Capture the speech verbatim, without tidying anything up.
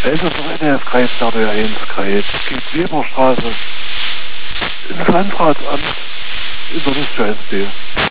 ist es noch N F Kreis, da der eins Kreis. Geht Weberstraße ins Landratsamt in der Liste eins D.